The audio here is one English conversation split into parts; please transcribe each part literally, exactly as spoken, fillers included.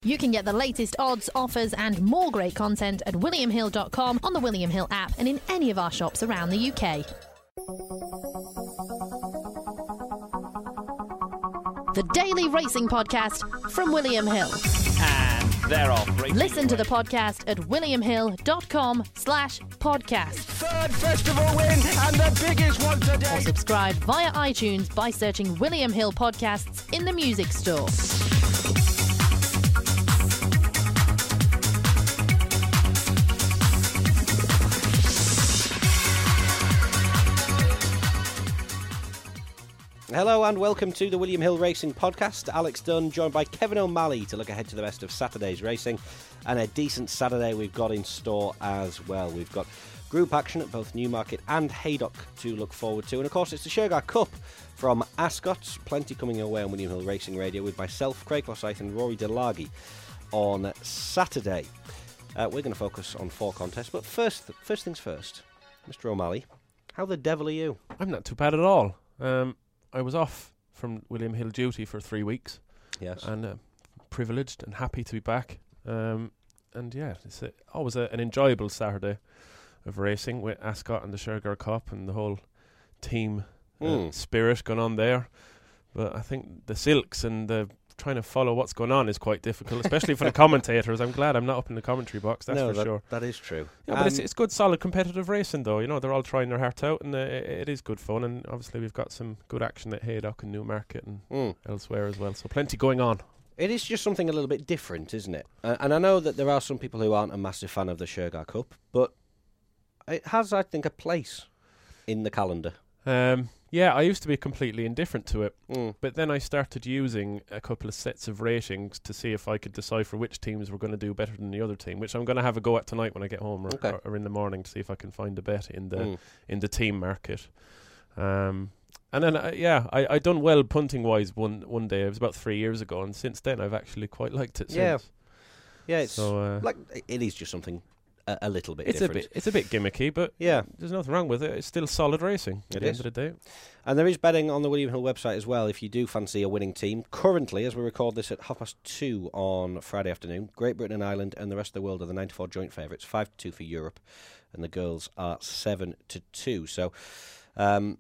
You can get the latest odds, offers and more great content at william hill dot com, on the William Hill app and in any of our shops around the U K. The Daily Racing Podcast from William Hill. And they're off. Listen to the podcast at william hill dot com slash podcast. Third festival win and the biggest one today. Or subscribe via iTunes by searching William Hill Podcasts in the music store. Hello and welcome to the William Hill Racing Podcast. Alex Dunn joined by Kevin O'Malley to look ahead to the rest of Saturday's racing, and a decent Saturday we've got in store as well. We've got group action at both Newmarket and Haydock to look forward to, and of course it's the Shergar Cup from Ascot. Plenty coming your way on William Hill Racing Radio with myself, Craig Forsyth and Rory Delaghi on Saturday. Uh, we're going to focus on four contests, but first, first things first, Mister O'Malley, how the devil are you? I'm not too bad at all. Um... I was off from William Hill duty for three weeks. Yes. And uh, privileged and happy to be back. Um, and yeah, it's a, always a, an enjoyable Saturday of racing with Ascot and the Shergar Cup and the whole team uh, mm. spirit going on there. But I think the Silks and the trying to follow what's going on is quite difficult, especially for the commentators. I'm glad I'm not up in the commentary box, that's no, for that, sure. that is true. Yeah, um, but it's, it's good, solid, competitive racing, though. You know, they're all trying their heart out, and uh, it, it is good fun. And obviously, we've got some good action at Haydock and Newmarket and mm. elsewhere as well. So plenty going on. It is just something a little bit different, isn't it? Uh, and I know that there are some people who aren't a massive fan of the Shergar Cup, but it has, I think, a place in the calendar. Um, yeah, I used to be completely indifferent to it, mm. but then I started using a couple of sets of ratings to see if I could decipher which teams were going to do better than the other team, which I'm going to have a go at tonight when I get home, or, okay. or, or in the morning, to see if I can find a bet in the mm. in the team market. Um, and then, uh, yeah, I, I done well punting-wise one one day. It was about three years ago, and since then I've actually quite liked it. Yeah, since. yeah, it's so, uh, like it is just something a, a little bit it's different. a bit it's a bit gimmicky, but yeah, there's nothing wrong with it. It's still solid racing at it the is. end of the day. And there is betting on the William Hill website as well if you do fancy a winning team. Currently, as we record this at half past two on Friday afternoon, Great Britain and Ireland and the rest of the world are the ninety-four joint favourites, five to two for Europe, and the girls are seven to two. So, um,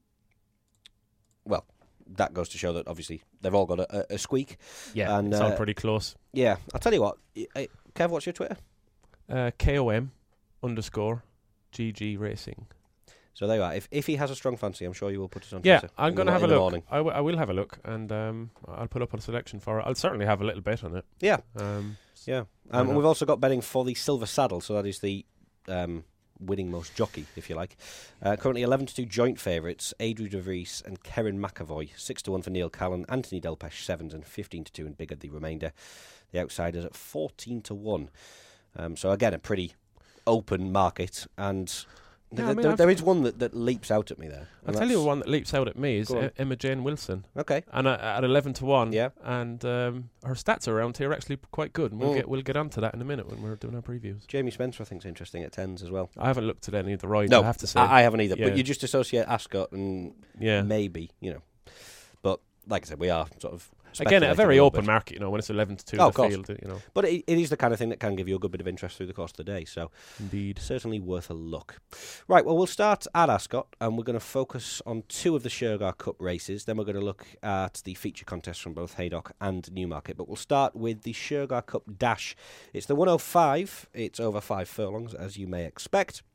well, that goes to show that obviously they've all got a, a, a squeak. Yeah, and, it's all uh, pretty close. Yeah, I'll tell you what, uh, Kev, what's your Twitter? Uh, K O M underscore G G Racing. So there you are. If if he has a strong fancy, I'm sure you will put it on Yeah, Twitter. I'm going to have a in the look. morning. I, w- I will have a look, and um, I'll put up a selection for it. I'll certainly have a little bet on it. Yeah, Um, yeah. why Um, not? we've also got betting for the Silver Saddle, so that is the um, winning most jockey, if you like. Uh, currently eleven to two joint favourites, Adrian De Vries and Karen McAvoy, six to one for Neil Callan, Anthony Delpeche sevens, and fifteen to two and bigger the remainder. The outsiders at fourteen to one. Um, so again, a pretty open market, and Yeah, th- I mean, there, I've- there is one that, that leaps out at me there. I'll and tell you that's- one that leaps out at me is Go on. uh, Emma Jane Wilson, Okay. and uh, at eleven to one. Yeah. And um, her stats around here are actually quite good. And we'll Mm. get we'll get onto that in a minute when we're doing our previews. Jamie Spencer, I think, is interesting at tens as well. I haven't looked at any of the rides. No, I have to say. I, I haven't either. Yeah. But you just associate Ascot and yeah. maybe, you know. But like I said, we are sort of Again, a speculating very little open bit. market, you know, when it's eleven to two Oh, in of the course. field, you know. But it, it is the kind of thing that can give you a good bit of interest through the course of the day. So Indeed. certainly worth a look. Right, well, we'll start at Ascot, and we're going to focus on two of the Shergar Cup races. Then we're going to look at the feature contests from both Haydock and Newmarket. But we'll start with the Shergar Cup Dash. It's the one oh five. It's over five furlongs, as you may expect.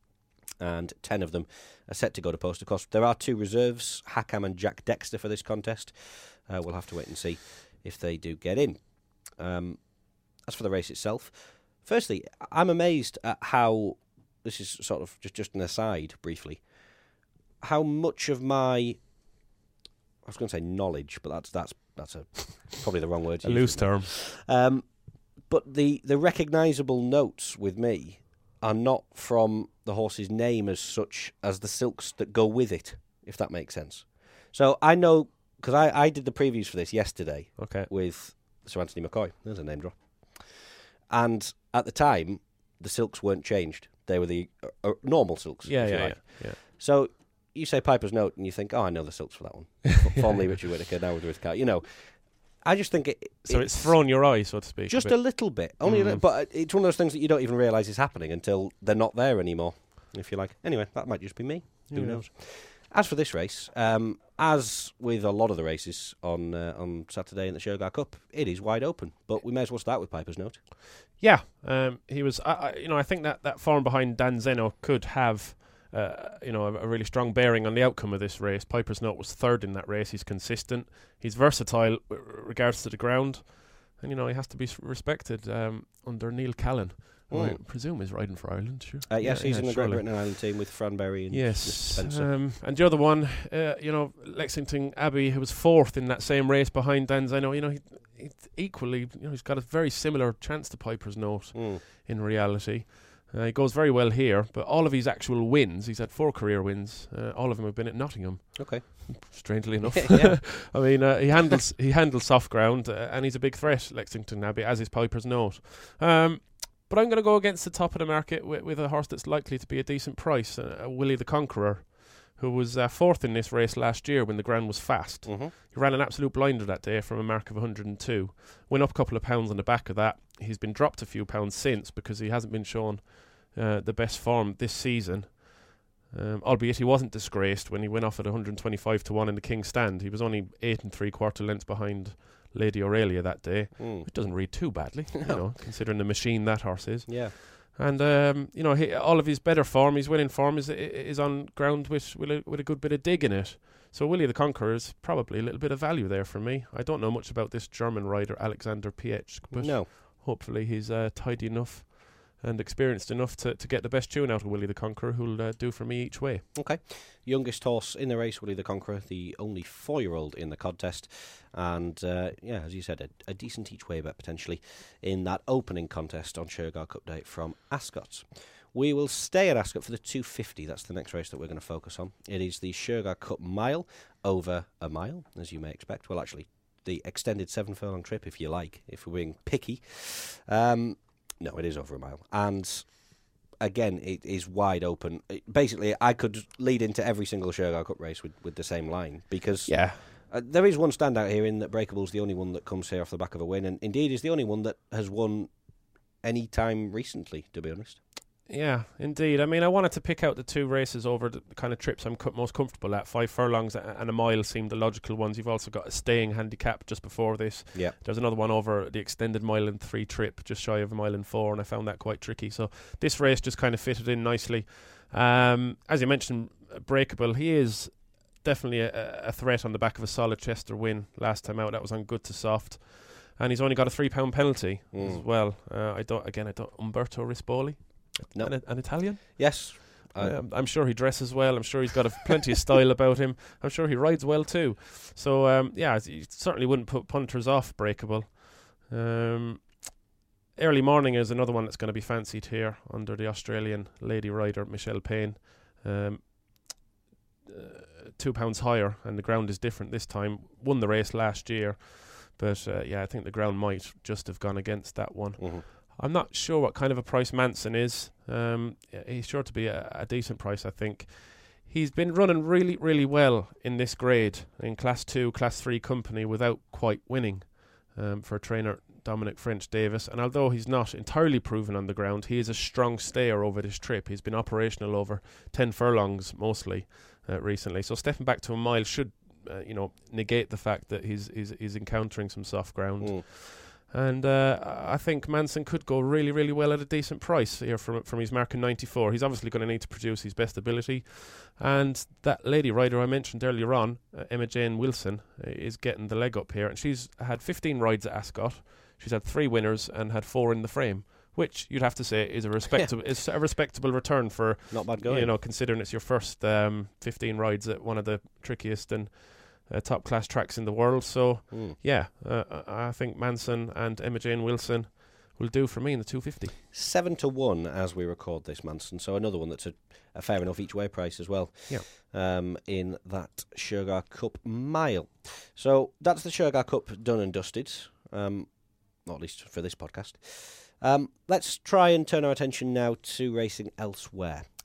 And ten of them are set to go to post. Of course, there are two reserves, Hackham and Jack Dexter, for this contest. Uh, we'll have to wait and see if they do get in. Um, as for the race itself, firstly, I'm amazed at how, this is sort of just, just an aside briefly, how much of my, I was going to say knowledge, but that's that's that's a probably the wrong word to A use, loose isn't it? term. Um, but the, the recognisable notes with me are not from the horse's name as such as the silks that go with it, if that makes sense. So I know, because I, I did the previews for this yesterday Okay. with Sir Anthony McCoy. There's a name drop. And at the time, the silks weren't changed. They were the uh, uh, normal silks, Yeah, if you yeah, like. yeah, yeah. So you say Piper's Note and you think, oh, I know the silks for that one. Formerly Richard Whittaker, now with Ruth Carr. You know, I just think it. So it's, it's thrown your eye, so to speak. Just a, a little bit, only, mm. a little, but it's one of those things that you don't even realise is happening until they're not there anymore. If you like. Anyway, that might just be me. Who yeah. knows? As for this race, um, as with a lot of the races on uh, on Saturday in the Shergar Cup, it is wide open. But we may as well start with Piper's Note. Yeah, um, he was. I, I, you know, I think that that form behind Dan Zeno could have, uh, you know, a, a really strong bearing on the outcome of this race. Piper's Note was third in that race. He's consistent. He's versatile with regards to the ground, and you know he has to be respected um, under Neil Callan. Mm. I presume he's riding for Ireland, sure. Uh, yes, yeah, he's yeah, in the surely. Great Britain Ireland team with Fran Berry and yes. Spencer. Um, and the other one, uh, you know, Lexington Abbey, who was fourth in that same race behind Dan Zeno, you know, he, he equally, you know, he's got a very similar chance to Piper's Note mm. in reality. Uh, he goes very well here, but all of his actual wins, he's had four career wins, uh, all of them have been at Nottingham. Okay. Strangely enough. yeah. I mean, uh, he handles he handles soft ground, uh, and he's a big threat, Lexington Abbey, as is Piper's Note. Um, But I'm going to go against the top of the market with, with a horse that's likely to be a decent price, uh, Willie the Conqueror, who was uh, fourth in this race last year when the ground was fast. Mm-hmm. He ran an absolute blinder that day from a mark of one hundred and two. Went up a couple of pounds on the back of that. He's been dropped a few pounds since because he hasn't been shown uh, the best form this season. Um, albeit he wasn't disgraced when he went off at one hundred twenty-five to one in the King's Stand. He was only eight and three quarter lengths behind Lady Aurelia that day. Mm. It doesn't read too badly, no. you know, considering the machine that horse is. Yeah. And um, you know, he, all of his better form, his winning form, is is on ground with with a, with a good bit of dig in it. So Willie the Conqueror is probably a little bit of value there for me. I don't know much about this German rider Alexander Pietsch, but no. hopefully he's uh, tidy enough and experienced enough to, to get the best tune out of Willie the Conqueror, who'll uh, do for me each way. Okay. Youngest horse in the race, Willie the Conqueror, the only four-year-old in the contest. And, uh, yeah, as you said, a, a decent each way bet potentially in that opening contest on Shergar Cup Day from Ascot. We will stay at Ascot for the two fifty. That's the next race that we're going to focus on. It is the Shergar Cup Mile, over a mile, as you may expect. Well, actually, the extended seven-furlong trip, if you like, if we're being picky. Um... No, it is over a mile. And again, it is wide open. It, basically, I could lead into every single Shergar Cup race with, with the same line because yeah. uh, there is one standout here in that Breakable's the only one that comes here off the back of a win, and indeed is the only one that has won any time recently, to be honest. Yeah, indeed. I mean, I wanted to pick out the two races over the kind of trips I'm co- most comfortable at. Five furlongs and a mile seemed the logical ones. You've also got a staying handicap just before this. Yeah. There's another one over the extended mile and three trip, just shy of a mile and four, and I found that quite tricky. So this race just kind of fitted in nicely. Um, as you mentioned, Breakable, he is definitely a, a threat on the back of a solid Chester win last time out. That was on good to soft. And he's only got a three pound penalty mm. as well. Uh, I don't, again, I don't, Umberto Rispoli. No. An, an Italian? Yes. Uh, I'm sure he dresses well. I'm sure he's got a plenty of style about him. I'm sure he rides well too. So, um, yeah, he certainly wouldn't put punters off Breakable. Um, Early Morning is another one that's going to be fancied here under the Australian lady rider Michelle Payne. Um, uh, two pounds higher, and the ground is different this time. Won the race last year. But, uh, yeah, I think the ground might just have gone against that one. Mm-hmm. I'm not sure what kind of a price Manson is. Um, he's sure to be a, a decent price, I think. He's been running really, really well in this grade, in Class two, Class three company, without quite winning um, for trainer Dominic French Davis. And although he's not entirely proven on the ground, he is a strong stayer over this trip. He's been operational over ten furlongs mostly uh, recently. So stepping back to a mile should, uh, you know, negate the fact that he's, he's, he's encountering some soft ground. Mm. And uh, I think Manson could go really, really well at a decent price here from from his mark in ninety-four. He's obviously going to need to produce his best ability. And that lady rider I mentioned earlier on, uh, Emma Jane Wilson, uh, is getting the leg up here. And she's had fifteen rides at Ascot. She's had three winners and had four in the frame, which you'd have to say is a respectable is a respectable return for, not bad going. You know, considering it's your first um, fifteen rides at one of the trickiest and Uh, top class tracks in the world. So mm. yeah, uh, I think Manson and Emma Jane Wilson will do for me in the two fifty. Seven to one as we record this, Manson. So another one that's a, a fair enough each way price as well. Yeah. Um, in that Shergar Cup Mile. So that's the Shergar Cup done and dusted. Um, not at least for this podcast. Um, let's try and turn our attention now to racing elsewhere.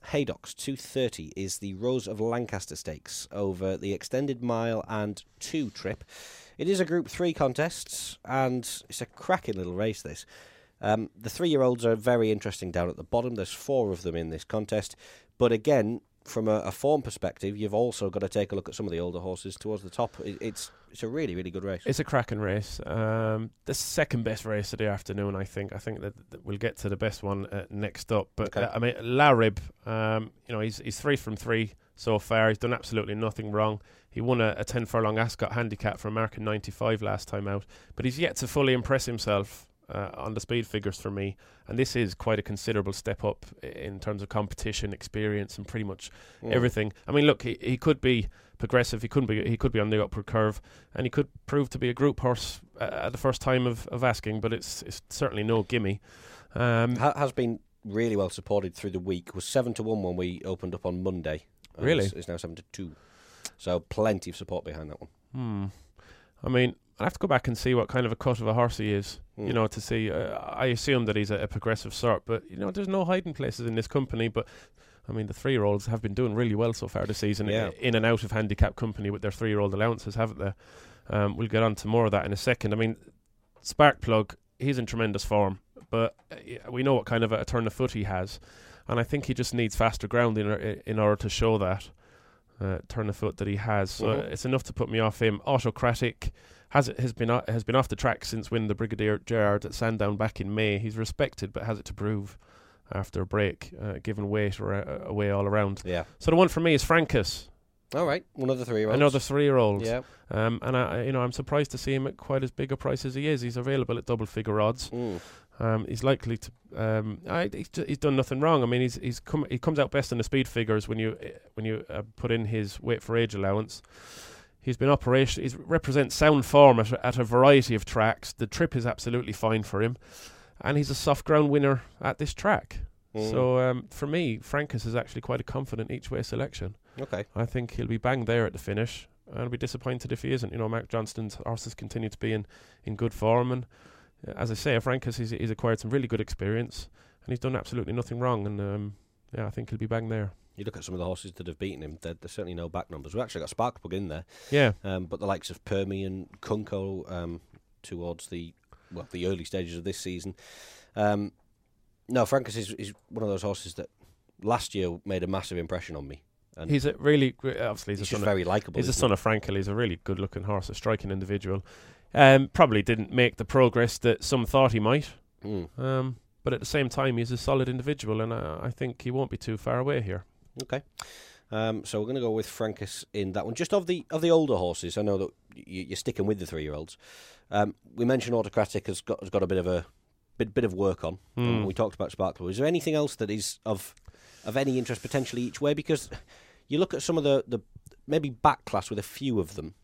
Haydock's two thirty is the Rose of Lancaster Stakes over the extended mile and two trip. It is a Group three contest, and it's a cracking little race, this. Um, the three-year-olds are very interesting down at the bottom. There's four of them in this contest. But again, from a, a form perspective, you've also got to take a look at some of the older horses towards the top. It, it's it's a really, really good race. It's a cracking race. Um, the second best race of the afternoon, I think. I think that, that we'll get to the best one uh, next up. But, okay. uh, I mean, Larib, um, you know, he's, he's three from three so far. He's done absolutely nothing wrong. He won a, a ten furlong Ascot handicap for a mark in ninety-five last time out. But he's yet to fully impress himself Uh, on the speed figures for me, and this is quite a considerable step up in terms of competition, experience, and pretty much mm. everything. I mean, look, he, he could be progressive, he could be he could be on the upward curve, and he could prove to be a group horse uh, at the first time of, of asking. But it's it's certainly no gimme. Um, ha- has been really well supported through the week. Was seven to one when we opened up on Monday. Really, it's, it's now seven to two. So plenty of support behind that one. Hmm. I mean, I have to go back and see what kind of a cut of a horse he is, mm. you know, to see. Uh, I assume that he's a, a progressive sort, but, you know, there's no hiding places in this company. But, I mean, the three-year-olds have been doing really well so far this season, yeah. in and out of handicap company with their three-year-old allowances, haven't they? Um, we'll get on to more of that in a second. I mean, Sparkplug, he's in tremendous form, but uh, we know what kind of a, a turn of foot he has, and I think he just needs faster ground in, in order to show that uh, turn of foot that he has. So mm-hmm. it's enough to put me off him. Autocratic has it has been uh, has been off the track since winning the Brigadier Gerard at Sandown back in May. He's respected, but has it to prove after a break, uh, given weight or uh, away all around. Yeah. So the one for me is Francus. All right, another three-year-old. Another three-year-old. Yeah. Um, and I, you know, I'm surprised to see him at quite as big a price as he is. He's available at double-figure odds. Mm. Um, he's likely to. Um, I, he's, he's done nothing wrong. I mean, he's he's come he comes out best in the speed figures when you when you uh, put in his weight for age allowance. He's been operation. He represents sound form at a, at a variety of tracks. The trip is absolutely fine for him, and he's a soft ground winner at this track. Mm. So um, for me, Francus is actually quite a confident each way selection. Okay, I think he'll be bang there at the finish. I'll be disappointed if he isn't. You know, Mark Johnston's horses continue to be in, in good form, and uh, as I say, Francus he's, he's acquired some really good experience, and he's done absolutely nothing wrong. And um, yeah, I think he'll be bang there. You look at some of the horses that have beaten him, there's certainly no back numbers. We've actually got Sparkplug in there. Yeah. Um, but the likes of Permi and Kunko um, towards the well the early stages of this season. Um, no, Francus is, is one of those horses that last year made a massive impression on me. And he's a really, obviously, he's, he's a just son very of, likeable. He's a son of Frankel. He's a really good-looking horse, a striking individual. Um, probably didn't make the progress that some thought he might. Mm. Um, but at the same time, he's a solid individual, and uh, I think he won't be too far away here. Okay, um, so we're going to go with Francus in that one. Just of the of the older horses, I know that y- you're sticking with the three-year-olds. Um, we mentioned Autocratic has got has got a bit of a bit bit of work on. Mm. Um, we talked about Sparkplug. Is there anything else that is of of any interest potentially each way? Because you look at some of the, the maybe back class with a few of them,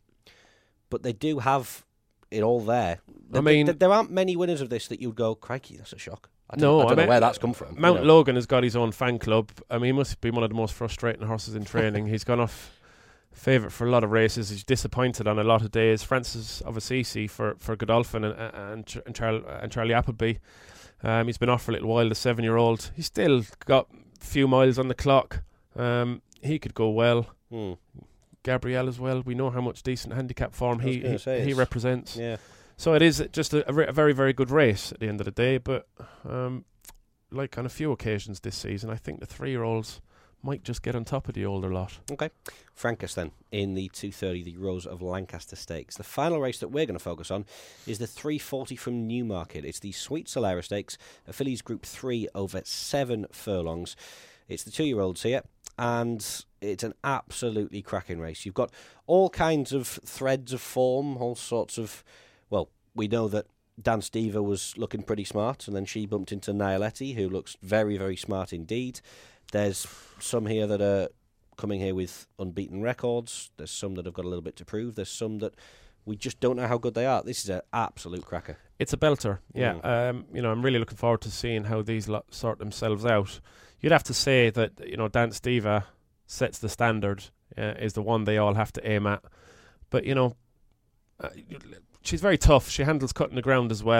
but they do have it all there. I there, mean, there, there aren't many winners of this that you'd go, crikey, that's a shock. I don't, no, I don't I know mean, where that's come from. Mount you know. Logan has got his own fan club. I mean, he must be one of the most frustrating horses in training. He's gone off favourite for a lot of races. He's disappointed on a lot of days. Francis of Assisi for, for Godolphin and and, and, Char- and Charlie Appleby. Um, he's been off for a little while, the seven-year-old. He's still got a few miles on the clock. Um, he could go well. Mm. Gabriel as well. We know how much decent handicap form he he, say, he represents. Yeah. So it is just a, a, re- a very, very good race at the end of the day. But um, like on a few occasions this season, I think the three-year-olds might just get on top of the older lot. Okay. Francus then, in the two thirty, the Rose of Lancaster Stakes. The final race that we're going to focus on is the three forty from Newmarket. It's the Sweet Solera Stakes, a fillies Group three over seven furlongs. It's the two-year-olds here, and it's an absolutely cracking race. You've got all kinds of threads of form, all sorts of... Well, we know that Dan Stever was looking pretty smart, and then she bumped into Nialetti, who looks very, very smart indeed. There's some here that are coming here with unbeaten records. There's some that have got a little bit to prove. There's some that we just don't know how good they are. This is an absolute cracker. It's a belter, yeah. Mm. Um, you know, I'm really looking forward to seeing how these lot sort themselves out. You'd have to say that, you know, Dan Stever sets the standard, uh, is the one they all have to aim at. But, you know, uh, she's very tough. She handles cutting the ground as well.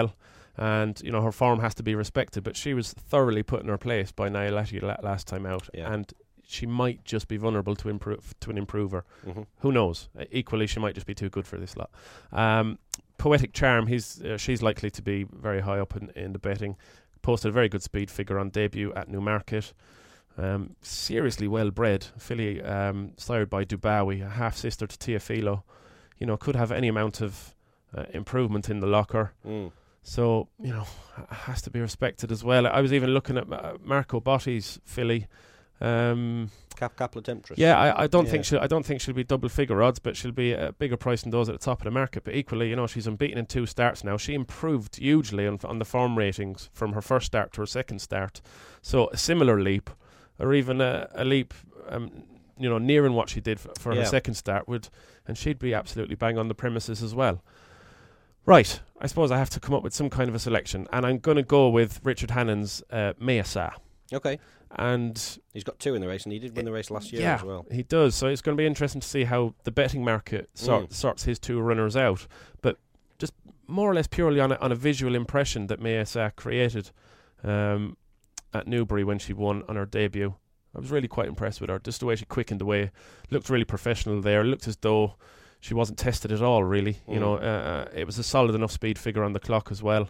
and you know her form has to be respected. But she was thoroughly put in her place by Nialetti la- last time out, Yeah. and she might just be vulnerable to improve to an improver. Mm-hmm. Who knows? Uh, equally, she might just be too good for this lot. Um, Poetic Charm, he's uh, she's likely to be very high up in, in the betting. Posted a very good speed figure on debut at Newmarket. Um, seriously well bred filly, um, sired by Dubawi, a half sister to Teofilo. You know, could have any amount of uh, improvement in the locker. Mm. So, you know, has to be respected as well. I was even looking at uh, Marco Botti's filly. Um, Cap Capla Temptress. yeah, I, I don't Yeah. think she I don't think she'll be double figure odds, but she'll be a bigger price than those at the top of the market. But equally, you know, she's unbeaten in two starts now. She improved hugely on, on the form ratings from her first start to her second start. So a similar leap, or even a, a leap, um, you know, nearing what she did for, for Yeah. her second start would, and she'd be absolutely bang on the premises as well. Right, I suppose I have to come up with some kind of a selection, and I'm going to go with Richard Hannon's uh, Measa. Okay. And He's got two in the race, and he did win the race last year yeah, as well. he does. So it's going to be interesting to see how the betting market sort, Mm. sorts his two runners out. But just more or less purely on a, on a visual impression that Measa created um, at Newbury when she won on her debut. I was really quite impressed with her. Just the way she quickened away. Looked really professional there. Looked as though she wasn't tested at all, really. You Mm. know, uh, it was a solid enough speed figure on the clock as well.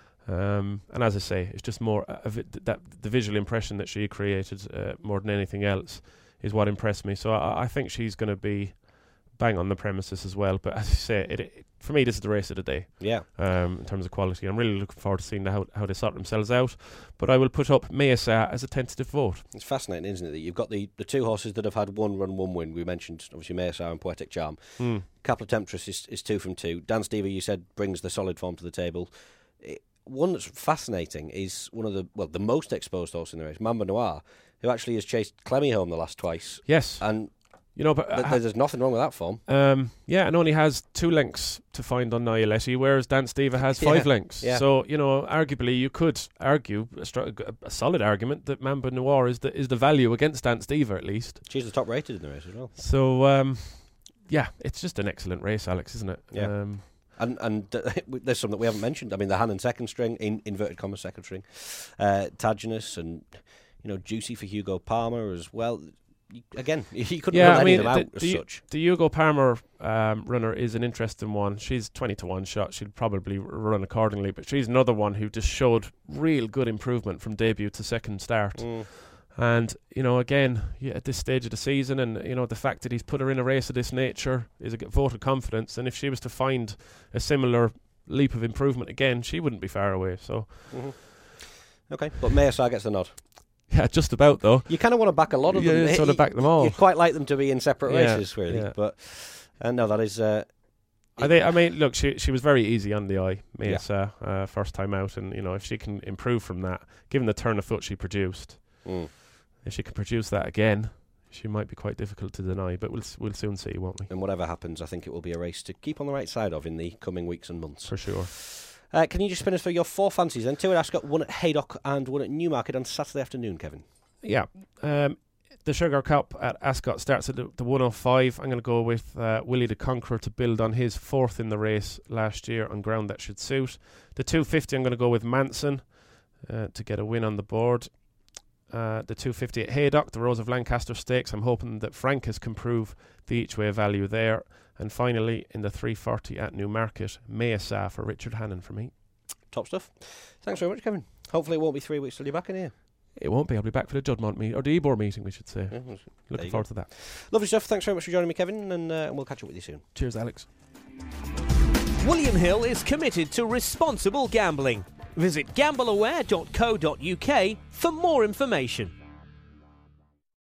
Um, and as I say, it's just more uh, of it, that the visual impression that she created uh, more than anything else is what impressed me. So I, I think she's going to be bang on the premises as well. But as I say, it, it, for me, this is the race of the day Yeah. um, in terms of quality. I'm really looking forward to seeing how how they sort themselves out. But I will put up Measa as a tentative vote. It's fascinating, isn't it, that you've got the, the two horses that have had one run, one win. We mentioned, obviously, Measa and Poetic Charm. Mm. Capla Temptress is, is two from two. Dan Stever, you said, brings the solid form to the table. It, one that's fascinating is one of the, well, the most exposed horse in the race, Mamba Noir, who actually has chased Clemmy home the last twice. Yes. And You know, but th- uh, there's nothing wrong with that form. Um, yeah, and only has two lengths to find on Nialetti, whereas Dan Stever has five Yeah, lengths. yeah. So, you know, arguably you could argue a, str- a, a solid argument that Mamba Noir is the is the value against Dan Stever at least. She's the top rated in the race as well. So, um, yeah, it's just an excellent race, Alex, isn't it? Yeah. Um, And and uh, there's some that we haven't mentioned. I mean, the Hannon second string, in inverted commas second string, uh, Taginus, and you know, Juicy for Hugo Palmer as well. You, again, you couldn't Yeah, rule I any mean, of them the- out as the- such. The Hugo Palmer um, runner is an interesting one. She's twenty to one shot. She'll probably r- run accordingly, but she's another one who just showed real good improvement from debut to second start. Mm. And, you know, again, yeah, at this stage of the season, and, you know, the fact that he's put her in a race of this nature is a g- vote of confidence. And if she was to find a similar leap of improvement again, she wouldn't be far away. So, Mm-hmm. Okay, but Measa gets the nod. yeah, just about, though. You kind of want to back a lot of Yeah, them. sort of back them all. You'd quite like them to be in separate Yeah, races, really. yeah. But uh, no, that is. Uh, I think. I mean, look, she she was very easy on the eye, Measa, uh, first time out, and you know, if she can improve from that, given the turn of foot she produced, mm. if she can produce that again, she might be quite difficult to deny. But we'll s- we'll soon see, won't we? And whatever happens, I think it will be a race to keep on the right side of in the coming weeks and months. For sure. Uh, can you just spin us for your four fancies then? Two at Ascot, one at Haydock, and one at Newmarket on Saturday afternoon, Kevin. Yeah. Um, the Sugar Cup at Ascot starts at the, the one oh five. I'm going to go with uh, Willie the Conqueror to build on his fourth in the race last year on ground that should suit. The two fifty, I'm going to go with Manson uh, to get a win on the board. Uh, the two fifty at Haydock, the Rose of Lancaster Stakes. I'm hoping that Francus can prove the each-way value there. And finally, in the three forty at Newmarket, Measa for Richard Hannon for me. Top stuff. Thanks very much, Kevin. Hopefully it won't be three weeks till you're back in here. It won't be. I'll be back for the Juddmonte meeting, or the Ebor meeting, we should say. Yeah, there Looking you forward go. to that. Lovely stuff. Thanks very much for joining me, Kevin, and uh, we'll catch up with you soon. Cheers, Alex. William Hill is committed to responsible gambling. Visit gamble aware dot co dot uk for more information.